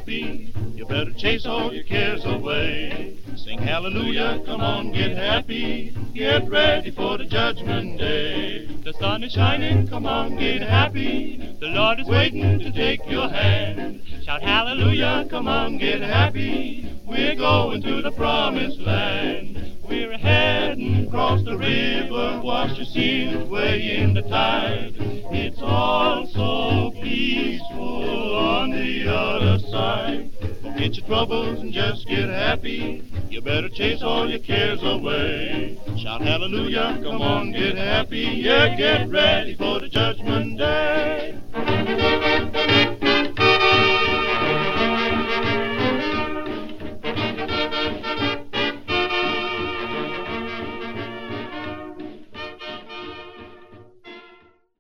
happy. You better chase all your cares away. Sing hallelujah, come on, get happy. Get ready for the judgment day. The sun is shining, come on, get happy. The Lord is waiting to take your hand. Shout hallelujah, come on, get happy. We're going to the promised land. We're heading across the river, wash your sins way in the tide. It's all so peaceful on the other side. Forget your troubles and just get happy. You better chase all your cares away. Shout hallelujah, come on, get happy. Yeah, get ready for the judgment day.